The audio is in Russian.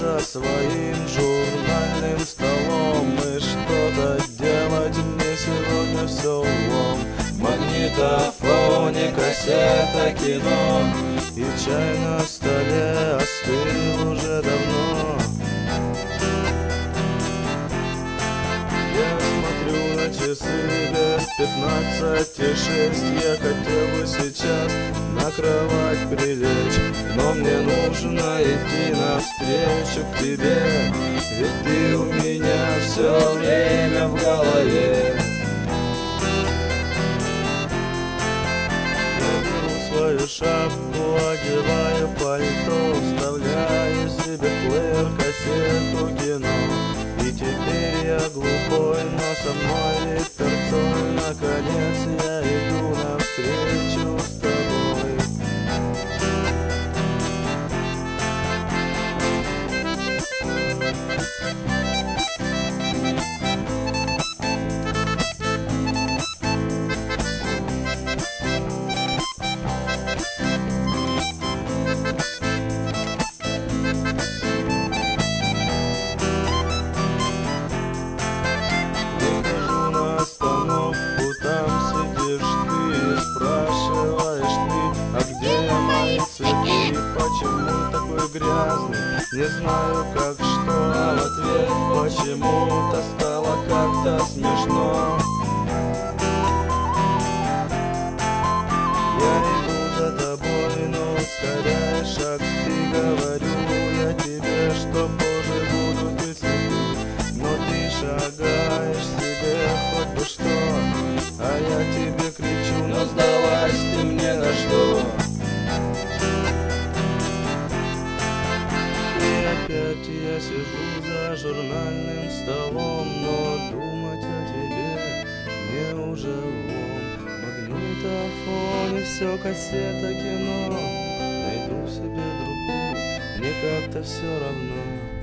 за своим журнальным столом и что-то делать мне сегодня все влом. В магнитофоне кассета кино, и чай на столе остыл уже давно. Я смотрю на часы без 15:06. Я хотел бы сейчас на кровать прилечь, но мне нужно идти навстречу к тебе, ведь ты у меня все время в голове. Я беру свою шапку, одеваю пальто, вставляю себе в плеер кассету кино. И теперь я глухой, но со мной литерцой. Наконец я иду навстречу с тобой. Там сидишь ты и спрашиваешь ты, а где мои цветы? Почему такой грязный? Не знаю как что, а в ответ почему-то стало как-то смешно. Я иду за тобой, но ускоряй шаг ты, говорю я тебе, что позже будут и цветы, но ты шагаешь себе хоть бы что. А я тебе кричу, но сдалась ты мне на что? И опять я сижу за журнальным столом, но думать о тебе мне уже влом. В магнитофоне все кассета кино, найду себе другую, мне как-то все равно.